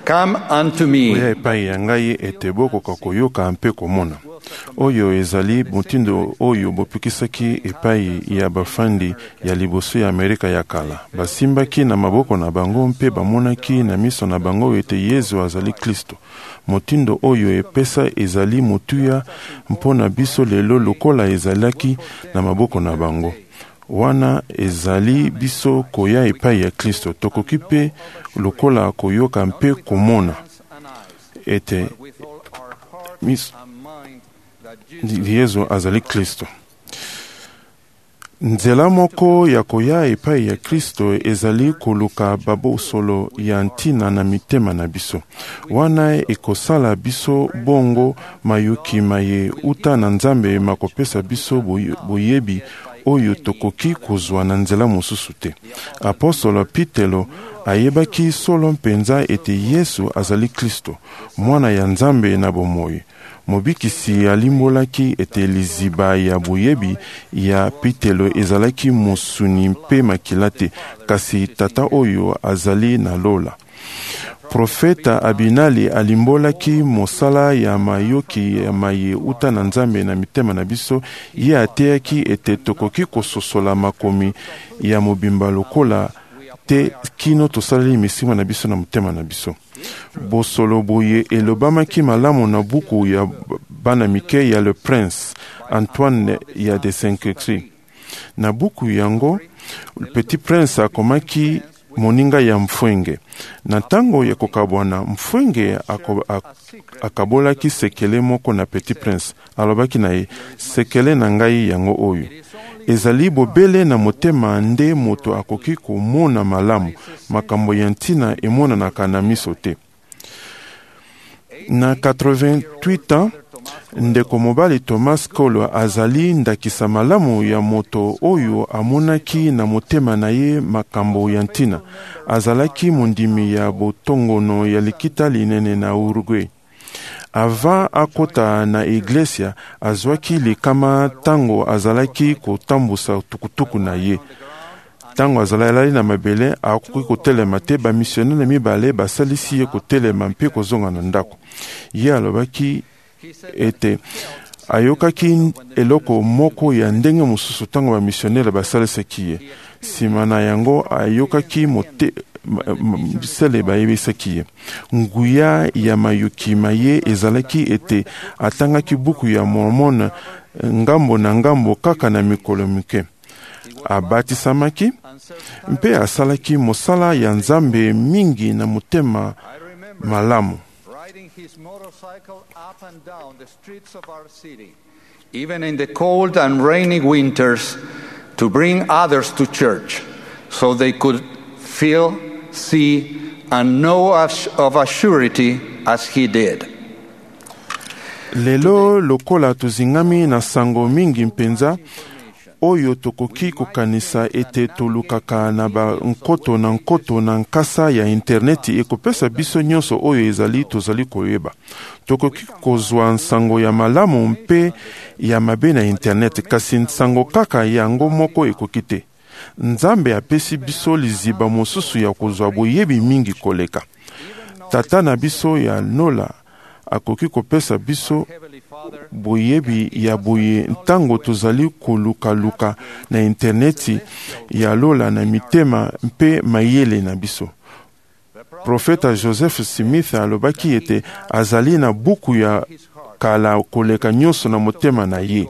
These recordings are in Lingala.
Come unto me. Koya epai ya ngai ete bokoka koyoka mpe komona. Oyo ezali motindo oyo bopikisaki epai ya bafandi ya liboso ya Amerika ya kala. Basimbaki na maboko na bango mpe bamonaki na miso na bango ete Yesu azali Kristo. Motindo oyo epesa ezali motuya mpona biso lelo lokola ezalaki na maboko na bango. Wana ezali biso koya epai ya Kristo. Tokoki mpe lokola koyoka mpe komona ete Yesu azali Kristo. Nzela moko ya koya epai ya Kristo ezali koluka babosolo ya ntina na mitema na biso. Wana ekosala biso bongo mayuki maye uta na Nzambe makopesa biso boyebi oyo tokoki kozwa na nzela mosusu te. Apostolo Petelo ayebaki solo mpenza ete Yesu azali Kristo, mwana ya Nzambe na bomoi. Mobikisi alimbolaki ete liziba ya boyebi ya Petelo ezalaki mosuni mpe makila te, kasi tata oyo azali na lola. Profeta Abinali alimbolaki mosala ya mayoki ya maye uta na Nzambe na mitema na biso. Ye ateyaki ete tokoki kososola makomi ya mobimba lokola te kino tosaleli misima na biso na motema na biso. Bosolo boye elobamaki malamu na buku ya bana mike ya Le Prince Antoine ya de Saint-Exupéry. Na buku yango Petit Prince akomaki moninga ya mfwenge. Na tango ya kokabwana mfwenge akabolaki sekele moko na Petit Prince. Alobaki na ye, sekele na ngai yango oyo. Ezali bobele na motema nde moto akoki komona malamu makambo ya ntina emonanaka na miso te. Na 88 ans, ndeko mobali Thomas Kolo azali ndakisa malamu ya moto oyo amonaki na motema na ye makambo ya ntina. Azalaki mondimi ya botongono ya likita linene na Uruguay. Avant akota na iglesia, azwaki likama tango azalaki kotambusa tukutuku na ye. Tango azalaki na mabele, akoki kotelema te, bamisionere mibale basalisi ye kotelema mpe kozonga na ndako. Ye alobaki ete ayokaki eloko moko ya ndenge mosusu tango bamisionere basalisaki ye. Sima na yango ayokaki sele bayebisaki ye. Nguya ya mayuki maye ezalaki ete atangaki buku ya Mormon ngambo na ngambo kaka na mikolo mike. Abatisamaki mpe asalaki mosala ya Nzambe mingi na motema malamu. Even in the cold and rainy winters, to bring others to church so they could feel, see, and know of a surety as he did. Lelo lokola tuzingami na sango mingi mpenza, oyo tokoki kokanisa ete tolukaka na ba nkoto na nkasa ya interneti ekopesa biso nyonso oyo ezali tozali koyeba. Tokoki kozwa nsango ya malamu mpe ya mabe na internet, kasi nsango kaka yango moko ekoki te. Nzambe apesi biso liziba mosusu ya kozwa boyebi mingi koleka. Tata na biso ya nola akoki kopesa biso boyebi ya boye ntango tozali koluka na interneti ya lola na mitema mpe mayele na biso. Profeta Joseph Smith alobaki ete azali na buku ya kala koleka nyonso na motema na ye.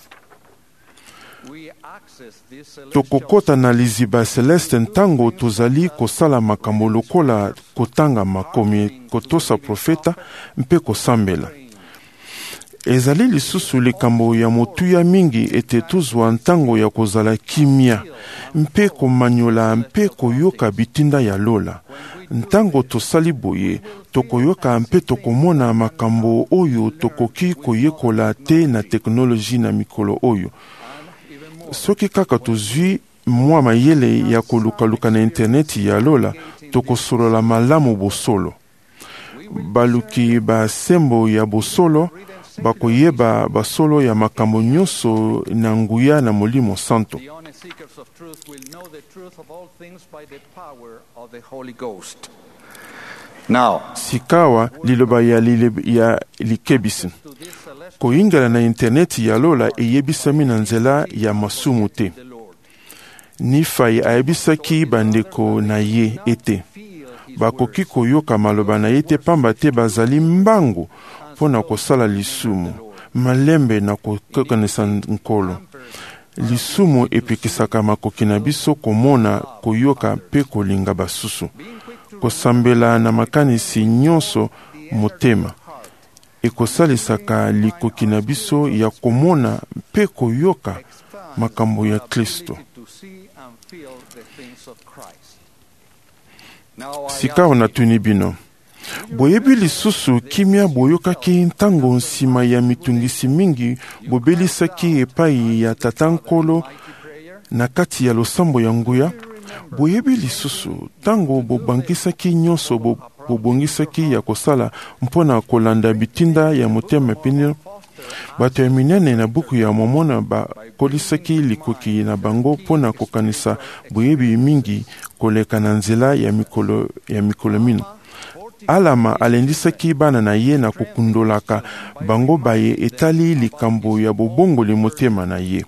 Tokokota na liziba celeste ntango tozali kosala makambo lokola kotanga makomi, kotosa profeta mpe kosambela. Ezali lisusu likambo ya motuya mingi ete tozwa ntango ya kozala kimia mpe komanyola mpe koyoka bitinda ya lola. Ntango tosali boye, tokoyoka mpe tokomona makambo oyo tokoki koyekola te na teknoloji na mikolo oyo. Soki kaka tozwi mwa mayele ya kolukaluka na interneti ya lola, tokosolola malamu bosolo. Baluki basembo ya bosolo bakoyeba basolo ya makambo nyonso na nguya na Molimo Santo. Now, sikawa liloba ya likebisi koyingala na interneti ya lola eyebisami na nzela ya masumu te. Nifai ayebisaki bandeko na ye ete bakoki koyoka maloba na ye te, pamba te bazali mbangu mpo na kosala lisumu malembe na kokanisa nkolo. Lisumu epekisaka makoki na biso komona, koyoka mpe kolinga basusu, kosambela na makanisi nyonso motema. Ekosalisaka likoki na biso ya komona mpe koyoka makambo ya Kristo. Sikawa natuni bino, boyebi lisusu kimia boyokaki ntango nsima ya mitungisi mingi bobelisaki epai ya tata nkolo na kati ya losambo ya nguya? Boyebi lisusu tango bobangisaki nyonso bobongisaki ya kosala mpona kolanda bitinda ya motema pene? Bato ya minene na buku ya momona bakolisaki likoki na bango mpona kokanisa boyebi mingi koleka na nzela ya mikolo mino. Alama alendisaki bana na ye na kokundolaka bango baye etali likambo ya bobongoli motema na ye.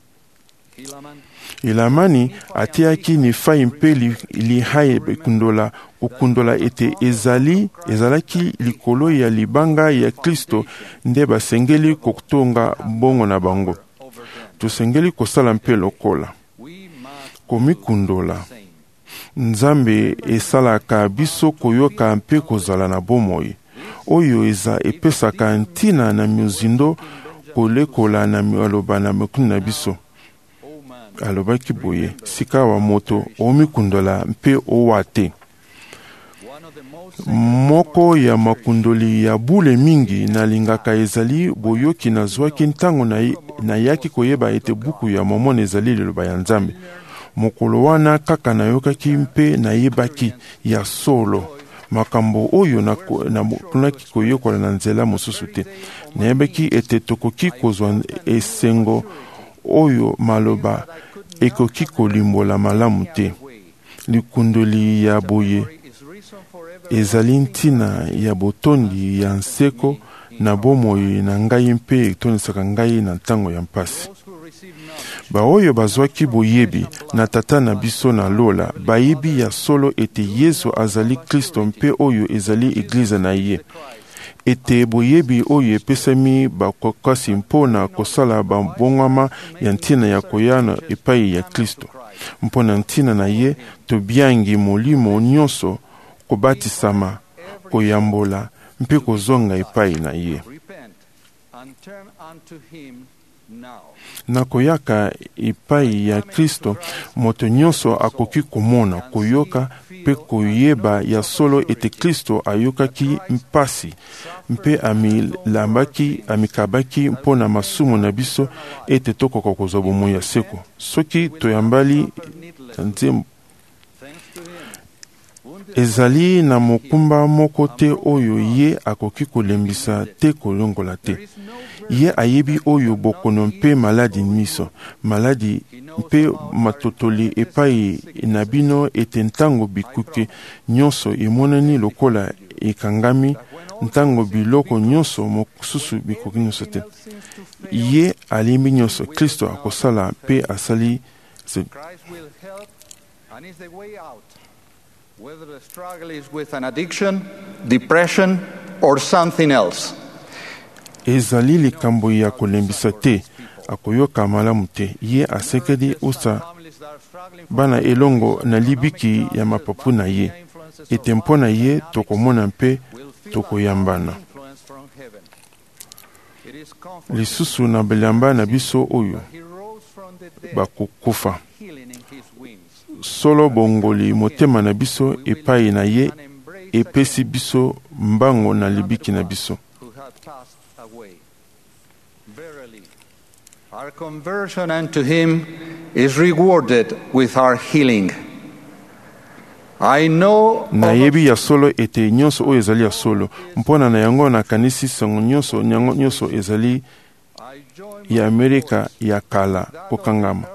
Elamani atiaki Nifai mpe Lihai kokundola ete ezalaki likolo ya libanga ya Kristo nde basengeli kotonga bongo na bango. Tosengeli kosala mpe lokola komikundola. Nzambe esalaka biso koyoka mpe kozala na bomoi oyo epesaka ntina na miuzindo kolekola na mialoba na mokuni na biso. Alobaki boye, sikawa moto omikundola mpe owate. Moko ya makundoli ya bule mingi nalingaka ezali boyoki na zwaki ntango na yaki koyeba ete buku ya momona ezali liloba ya Nzambe. Mokolo wana kaka nayokaki mpe nayebaki ya solo makambo oyo naponaki koyokola na nzela mosusu te. Nayebaki ete tokoki kozwa esengo oyo maloba ekoki kolimbola malamu te. Likundoli ya boye ezali ntina ya botondi ya nseko na bomoi na ngai mpe etonisaka ngai na ntango ya mpasi. Baoyo bazwaki boyebi na tata na biso na lola bayebi ya solo ete Yesu azali Kristo mpe oyo ezali eglize na ye. Ete boyebi oyo epesami bakokasi mpona kosala bambongama ya ntina ya koyana epai ya Kristo. Mpona ntina na ye tobiangi molimo nyonso kobatisama, koyambola mpe kozonga epai na ye. Na koyaka epai ya Kristo, moto nyonso akoki komona, koyoka mpe koyeba ya solo ete Kristo ayokaki mpasi mpe amikabaki mpona masumu na biso ete tokoka kozwa bomoi ya seko. Soki toyambali nzembo ezali na mokumba moko te oyo ye akoki kolembisa te kolongola te. Ye ayebi oyo bokono mpe maladi miso, maladi mpe matotoli epai na bino ete ntango bikuke nyonso emonani lokola ekangami, ntango biloko nyonso mosusu bikoki nyonso te. Ye alimbi nyonso, Kristo akosala mpe asali whether the struggle is with an addiction, depression, or something else. Ezali likambo ya kolembisa te, akoyoka malamu te. Ye asekedi usa bana elongo na libiki ya mapapu na ye. Ete mpona ye tokomona mpe tokoyambana. Lisusu na belamba na biso oyo bakukufa. Solo bongoli motema na biso epai na ye epesi biso mbango na libiki na biso. Our conversion unto him is rewarded with our healing. I know nayebi ya solo ete nyonso oyo ezali ya solo mpona na yango na kanisi sango nyonso ezali ya Amerika ya kala kokangama.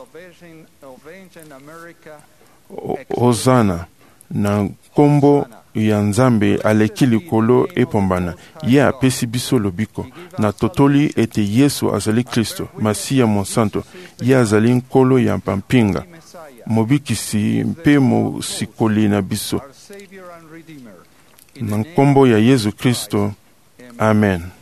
Hosana na kombo ya Nzambe aleki likolo epombana. Ye apesi biso lobiko na totoli ete Yesu azali Kristo, Masiya Monsanto. Ye azali nkolo ya mpampinga, mobikisi mpe mosikoli na biso. Na nkombo ya Yesu Kristo, amen.